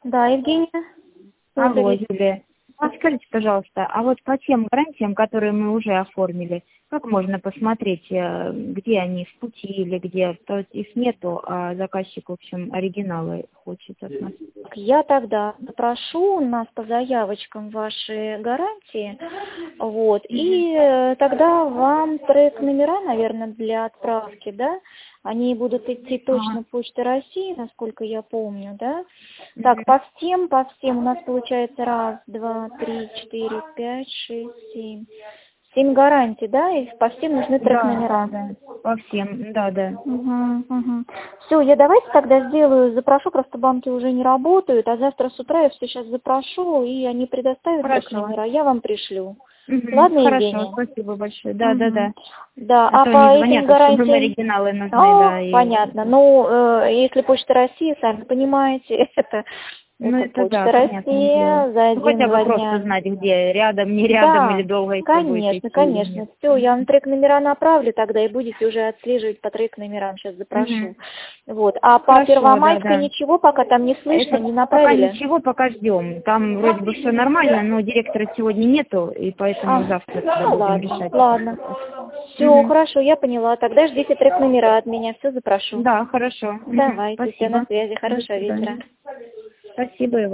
Да, Евгения. Алло, Юлия. Подскажите, пожалуйста, а вот по тем гарантиям, которые мы уже оформили, как можно посмотреть, где они в пути или где? То есть их нету, а заказчик, в общем, оригиналы хочет от нас. Я тогда запрошу у нас по заявочкам ваши гарантии, вот, и тогда вам трек-номера, наверное, для отправки, да? Они будут идти точно Почтой России, насколько я помню, да? Так, по всем у нас получается 1, 2, 3, 4, 5, 6, 7. 7 гарантий, да? И по всем нужны трек-номера. Да, по всем, да. Все, я давайте тогда сделаю, запрошу, просто банки уже не работают, а завтра с утра я все сейчас запрошу, и они предоставят трек-номера, я вам пришлю. Ладно, хорошо, Евгения? Спасибо большое. Да. Да, А а то по они этим звонят, в общем, гарантиям... оригиналы нужны, да. Понятно. Ну, если Почта России, сами понимаете, это Почта России за хотя бы 1-2 просто дня. знать, где рядом, не рядом, или долго еще будет идти. Конечно. Все, я вам трек-номера направлю тогда, и будете уже отслеживать по трек-номерам, сейчас запрошу. Вот. А по Первомайской ничего пока там не слышно, не направили? Пока ничего, пока ждем. Там вроде бы все нормально, но директора сегодня нету, и поэтому завтра будем решать. Ладно. Все, хорошо, я поняла. Тогда ждите трек-номера от меня, все запрошу. Да, хорошо. Давайте, все на Спасибо. связи. Хорошего вечера. Спасибо.